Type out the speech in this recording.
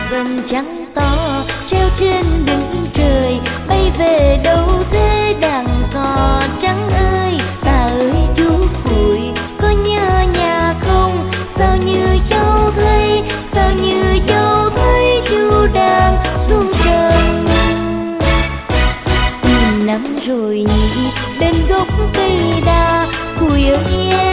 vầng trăng to treo trên đỉnh trời, bay về đâu thế đàn cò trắng ơi. Ta ơi chú Phụi, có nhớ nhà không? Sao như cháu thấy, sao như cháu thấy chú đang xuống trần. Năm rồi nhỉ bên gốc cây đa, Phụi ơi